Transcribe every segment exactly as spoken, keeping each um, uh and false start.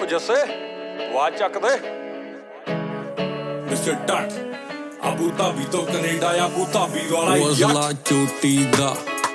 ਜੱਸੇ ਆਵਾਜ਼ ਚੱਕ ਦੇ ਮਿਸਟਰ ਡੱਟ ਆਬੂ ਧਾਬੀ ਤੋਂ ਕੈਨੇਡਾ ਆਬੂ ਧਾਬੀ ਵਾਲਾ ਉਸਲਾ ਚੋਟੀ ਦਾ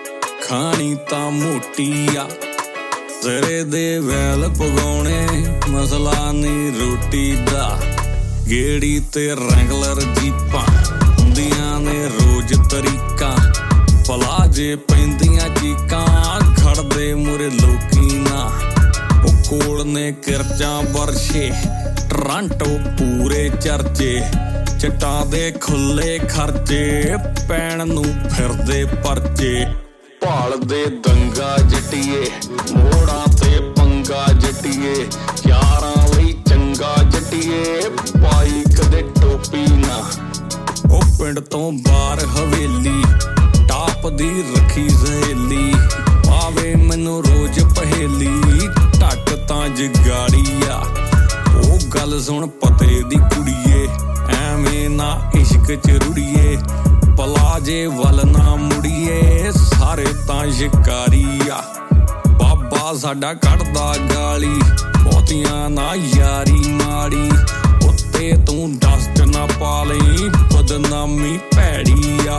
ਖਾਣੀ ਤਾਂ ਮੋਟੀ ਆ ਜ਼ਰੇ ਦੇ ਵੈਲ ਪਗਾਉਣੇ ਮਸਲਾ ਨਹੀਂ ਰੋਟੀ ਦਾ ਗੇੜੀ ਤੇ ਰੈਂਗਲਰ ਜੀਪਾਂ ਹੁੰਦੀਆਂ ਨੇ ਰੋਜ਼ ਤਰੀਕਾਂ ਭਲਾ ਜੇ ਪੈਂਦੀਆਂ ਚੀਕਾਂ ਖੜਦੇ ਮੁਰੇ ਲੋਕੀ ਨਾ ਉਹ ਕੋਲ ਨੇ ਕਿਰਚਾਂ ਵਰਸ਼ੇ ਟਰਾਂਟੋ ਪੂਰੇ ਚਰਚੇ ਚਟਾਂ ਦੇ ਖੁੱਲੇ ਖਰਚੇ ਪੈਣ ਨੂੰ ਫਿਰਦੇ ਪਰਚੇ ਭਾਲਦੇ ਦੰਗਾ ਜੱਟੀਏ ਮੋੜਾਂ ਤੇ ਪੰਗਾ ਜੱਟੀਏ ਯਾਰਾਂ ਲਈ ਚੰਗਾ ਜੱਟੀਏ ਪਾਈ ਕਦੇ ਟੋਪੀ ਨਾ ਉਹ ਪਿੰਡ ਤੋਂ ਬਾਹਰ ਹਵੇਲੀ ਟਾਪ ਦੀ ਰੱਖੀ ਸਹੇਲੀ ਪਾਵੇ ਮੈਨੂੰ ਰੋਜ਼ ਪਹੇਲੀ ਢੱਟ ਤਾਂ ਜਗਾੜੀ ਆ ਉਹ ਗੱਲ ਸੁਣ ਪਤੇ ਦੀ ਕੁੜੀਏ ਐਵੇਂ ਨਾ ਇਸ਼ਕ ਚ ਰੁੜੀਏ ਭਲਾ ਜੇ ਵੱਲ ਨਾ ਮੁੜੀਏ ਸਾਰੇ ਤਾਂ ਸ਼ਿਕਾਰੀ ਆ ਬਾਬਾ ਸਾਡਾ ਕੱਢਦਾ ਗਾਲੀ ਬਹੁਤੀਆਂ ਨਾ ਯਾਰੀ ਮਾੜੀ ਉੱਤੇ ਤੂੰ ਡਸਟ ਨਾ ਪਾ ਲਈ ਬਦਨਾਮੀ ਭੈੜੀ ਆ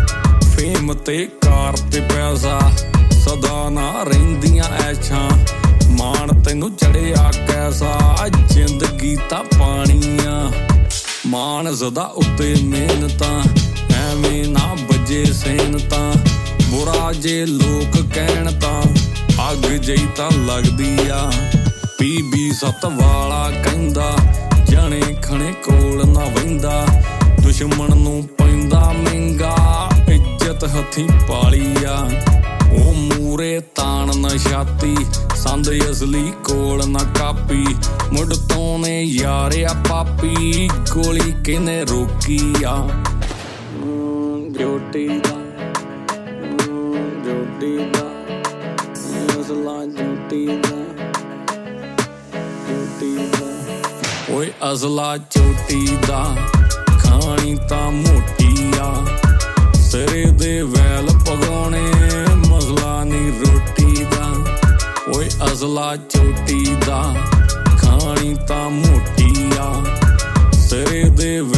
ਫੇਮ ਤੇ ਕਾਰ ਤੇ ਪੈਸਾ ਸਦਾ ਨਾ ਰਹਿੰਦੀਆਂ ਐਸ਼ਾਂ ਮਾਣ ਤੈਨੂੰ ਚੜਿਆ ਕੈਸਾ ਜ਼ਿੰਦਗੀ ਤਾਂ ਪਾਣੀ ਆ ਮਾਣ ਸਦਾ ਉੱਤੇ ਮਿਹਨਤਾਂ ਐਵੇਂ ਨਾ ਵੱਜੇ ਸੈਨ ਤਾਂ ਬੁਰਾ ਜੇ ਲੋਕ ਕਹਿਣ ਤਾਂ ਅੱਗ ਜਈ ਤਾਂ ਲੱਗਦੀ ਆ ਬੀਬੀ ਸੱਤ ਵਾਲਾ ਕਹਿੰਦਾ ਜਣੇ ਖਣੇ ਕੋਲ ਨਾ ਵਹਿੰਦਾ ਦੁਸ਼ਮਣ ਨੂੰ ਪੈਂਦਾ ਮਹਿੰਗਾ ਇੱਜ਼ਤ ਹੱਥੀਂ ਪਾਲੀ ਆ ਉਹ ਮੂਰੇ ਤਾਣ ਨਾ ਛਾਤੀ ਸੰਦ ਅਸਲੀ ਕੋਲ ਨਾ ਕਾਪੀ ਮੁੱਢ ਤੋਂ ਨੇ ਯਾਰਿਆ ਪਾਪੀ ਗੋਲੀ ਕਿਨੇ ਰੋਕੀ ਆ ਜੋਟੀ ਦਾ ਜੋਟੀ ਦਾ ਅਸਲਾ ਜੋਟੀ ਦਾ ਜੋਟੀ ਦਾ ਓਏ ਅਸਲਾ ਚੋਟੀ ਦਾ ਖਾਣੀ ਤਾਂ ਮੋਟੀ ਆ ਸਿਰੇ ਦੇ ਵੈਲ ਪਗਾਉਣੇ ਮਸਲਾ ਨਹੀਂ ਰੋਟੀ ਦਾ ਓਏ ਅਸਲਾ ਚੋਟੀ ਦਾ ਖਾਣੀ ਤਾਂ ਮੋਟੀ ਆ ਸਿਰੇ ਦੇ